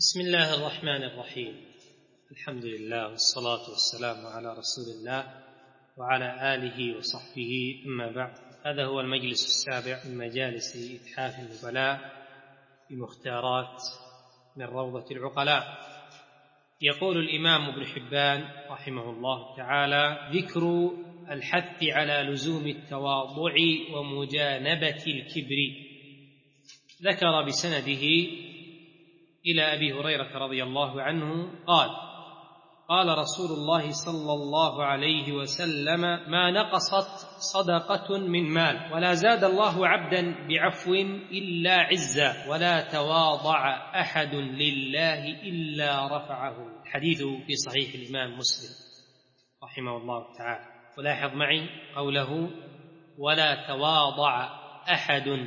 بسم الله الرحمن الرحيم. الحمد لله والصلاة والسلام على رسول الله وعلى آله وصحبه، أما بعد. هذا هو المجلس السابع من مجالس إتحاف النبلاء بمختارات من روضة العقلاء. يقول الإمام ابن حبان رحمه الله تعالى: ذكر الحث على لزوم التواضع ومجانبة الكبر. ذكر بسنده إلى أبي هريرة رضي الله عنه قال: قال رسول الله صلى الله عليه وسلم: ما نقصت صدقة من مال ولا زاد الله عبدا بعفو إلا عزا ولا تواضع أحد لله إلا رفعه. الحديث في صحيح الإمام مسلم رحمه الله تعالى. ولاحظ معي قوله: ولا تواضع أحد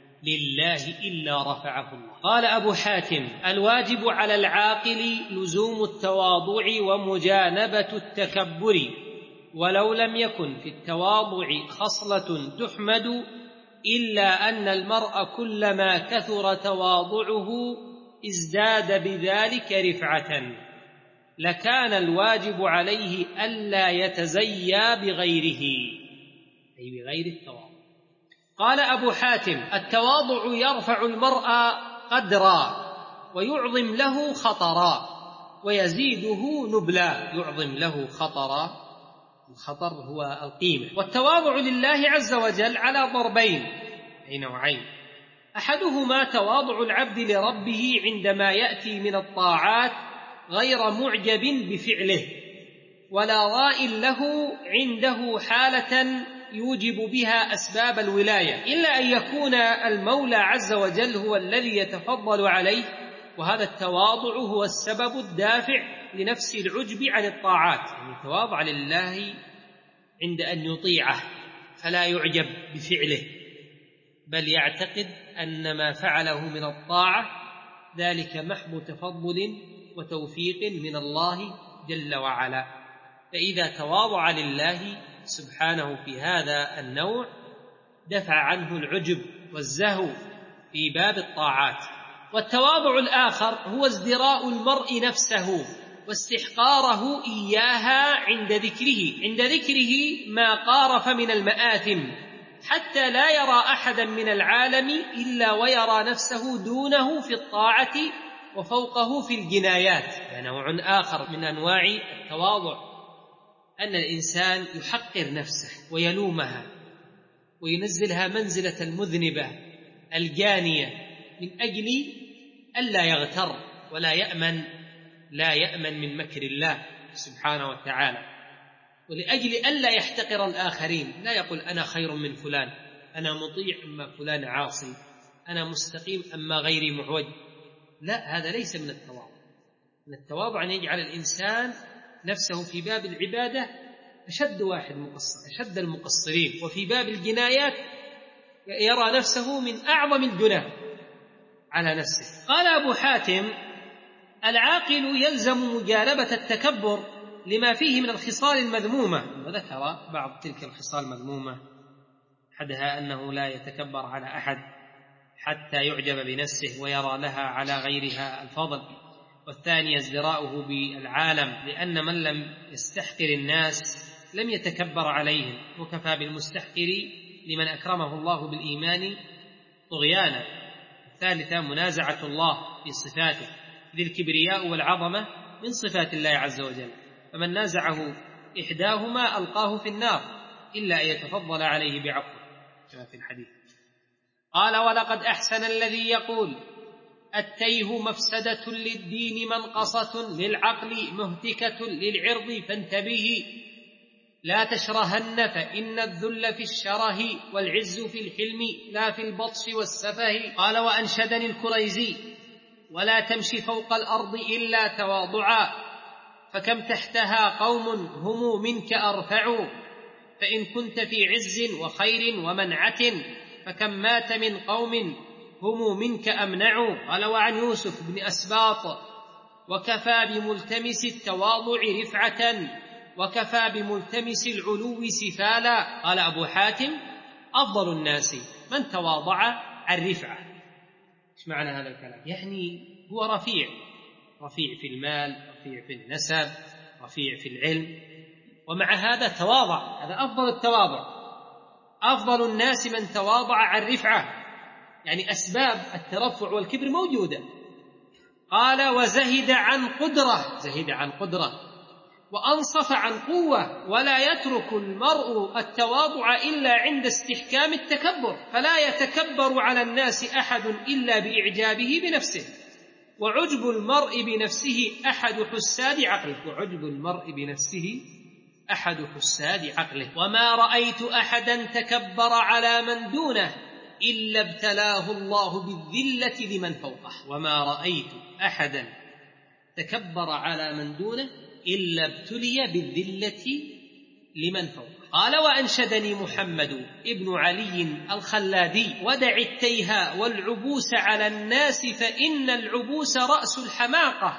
لله إلا رفعه الله. قال أبو حاتم: الواجب على العاقل لزوم التواضع ومجانبة التكبر، ولو لم يكن في التواضع خصلة تحمد إلا أن المرء كلما كثر تواضعه ازداد بذلك رفعة، لكان الواجب عليه ألا يتزيا بغيره، أي بغير التواضع. قال أبو حاتم: التواضع يرفع المرء قدرا ويعظم له خطرا ويزيده نبلا. يعظم له خطرا، الخطر هو القيمة. والتواضع لله عز وجل على ضربين، أي نوعين: أحدهما تواضع العبد لربه عندما يأتي من الطاعات غير معجب بفعله ولا راء له عنده حالة يوجب بها أسباب الولاية، إلا أن يكون المولى عز وجل هو الذي يتفضل عليه، وهذا التواضع هو السبب الدافع لنفس العجب عن الطاعات. يعني تواضع لله عند أن يطيعه فلا يعجب بفعله، بل يعتقد أن ما فعله من الطاعة ذلك محض تفضل وتوفيق من الله جل وعلا. فإذا تواضع لله سبحانه في هذا النوع دفع عنه العجب والزهو في باب الطاعات. والتواضع الآخر هو ازدراء المرء نفسه واستحقاره إياها عند ذكره ما قارف من المآثم، حتى لا يرى أحدا من العالم إلا ويرى نفسه دونه في الطاعة وفوقه في الجنايات. نوع آخر من أنواع التواضع أن الإنسان يحقر نفسه ويلومها وينزلها منزلة المذنبة الجانية من أجل ألا يغتر ولا يأمن من مكر الله سبحانه وتعالى، ولأجل ألا يحتقر الآخرين. لا يقول أنا خير من فلان، أنا مطيع أما فلان عاصي، أنا مستقيم أما غيري معوج. لا، هذا ليس من التواضع. من التواضع أن يجعل الإنسان نفسه في باب العبادة أشد المقصرين، وفي باب الجنايات يرى نفسه من أعظم الجناه على نفسه. قال أبو حاتم: العاقل يلزم مجانبة التكبر لما فيه من الخصال المذمومة، وذكر بعض تلك الخصال المذمومة. أحدها أنه لا يتكبر على أحد حتى يعجب بنفسه ويرى لها على غيرها الفضل، والثاني ازدراؤه بالعالم، لأن من لم يستحقر الناس لم يتكبر عليهم، وكفى بالمستحقر لمن أكرمه الله بالإيمان طغيانا. الثالثة منازعة الله في صفاته، إذ الكبرياء والعظمة من صفات الله عز وجل، فمن نازعه إحداهما ألقاه في النار إلا أن يتفضل عليه بعفو، كما في الحديث. قال: ولقد أحسن الذي يقول: التيه مفسدة للدين منقصة للعقل مهتكة للعرض فانتبهي، لا تشرهن فإن الذل في الشره والعز في الحلم لا في البطش والسفه. قال: وأنشدني الكريزي: ولا تمشي فوق الأرض إلا تواضعا، فكم تحتها قوم هم منك أرفعوا، فإن كنت في عز وخير ومنعة فكم مات من قوم هم منك أمنعوا. قال: وعن يوسف بن أسباط: وكفى بملتمس التواضع رفعة وكفى بملتمس العلو سفالا. قال أبو حاتم: أفضل الناس من تواضع عن رفعة. إيش معنى هذا الكلام؟ يعني هو رفيع رفيع في المال، رفيع في النسب، رفيع في العلم، ومع هذا تواضع. هذا أفضل التواضع. أفضل الناس من تواضع عن رفعة، يعني أسباب الترفع والكبر موجودة. قال وزهد عن قدرة، زهد عن قدرة، وأنصف عن قوة. ولا يترك المرء التواضع إلا عند استحكام التكبر، فلا يتكبر على الناس أحد إلا بإعجابه بنفسه، وعجب المرء بنفسه أحد حساد عقله. وعجب المرء بنفسه أحد حساد عقله. وما رأيت أحدا تكبر على من دونه إلا ابتلاه الله بالذلة لمن فوقه. وما رأيت أحدا تكبر على من دونه إلا ابتلي بالذلة لمن فوقه. قال وأنشدني محمد ابن علي الخلادي ودع التيهاء والعبوس على الناس فإن العبوس رأس الحماقة،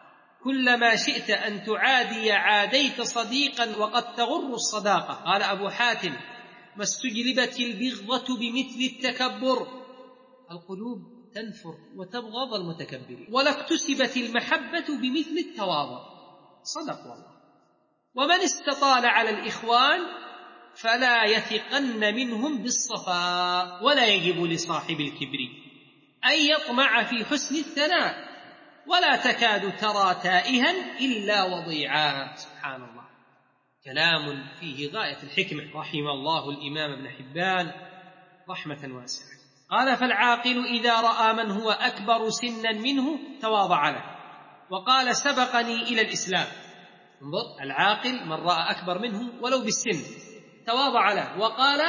كلما شئت أن تعادي عاديت صديقا وقد تغر الصداقة. قال أبو حاتم ما استجلبت البغضة بمثل التكبر، القلوب تنفر وتبغض المتكبرين، ولا اكتسبت المحبة بمثل التواضع. صدق والله. ومن استطال على الإخوان فلا يثقن منهم بالصفاء، ولا يجب لصاحب الكبر أن يطمع في حسن الثناء، ولا تكاد ترى تائها إلا وضيعا. سبحان الله، كلام فيه غاية الحكمة. رحم الله الإمام ابن حبان رحمة واسعة. قال فالعاقل إذا رأى من هو أكبر سنا منه تواضع له وقال سبقني إلى الإسلام. انظر، العاقل من رأى أكبر منه ولو بالسن تواضع له وقال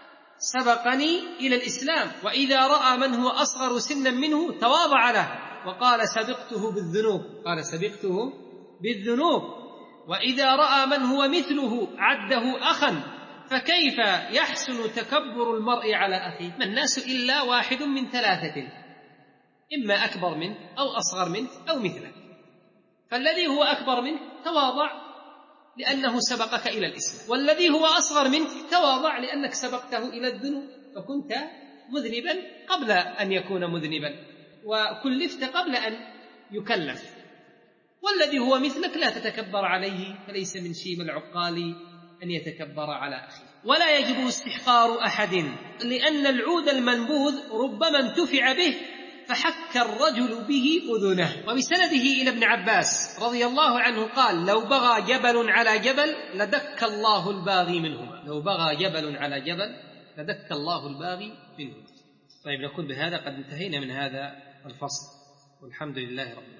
سبقني إلى الإسلام. وإذا رأى من هو أصغر سنا منه تواضع له وقال سبقته بالذنوب، قال سبقته بالذنوب. وإذا رأى من هو مثله عده أخا، فكيف يحسن تكبر المرء على أخيه؟ ما الناس إلا واحد من ثلاثة، إما أكبر منه أو أصغر منه أو مثله. فالذي هو أكبر منه تواضع لأنه سبقك إلى الإسلام، والذي هو أصغر منك تواضع لأنك سبقته إلى الذنوب، فكنت مذنبا قبل أن يكون مذنبا، وكلفت قبل أن يكلف. والذي هو مثلك لا تتكبر عليه، فليس من شيم العقال أن يتكبر على أخيه. ولا يجب استحقار أحد، لأن العود المنبوذ ربما انتفع به فحك الرجل به أذنه. وبسنده إلى ابن عباس رضي الله عنه قال لو بغى جبل على جبل لدك الله الباغي منهما. لو بغى جبل على جبل لدك الله الباغي منهما. طيب، نكون بهذا قد انتهينا من هذا الفصل، والحمد لله رب العالمين.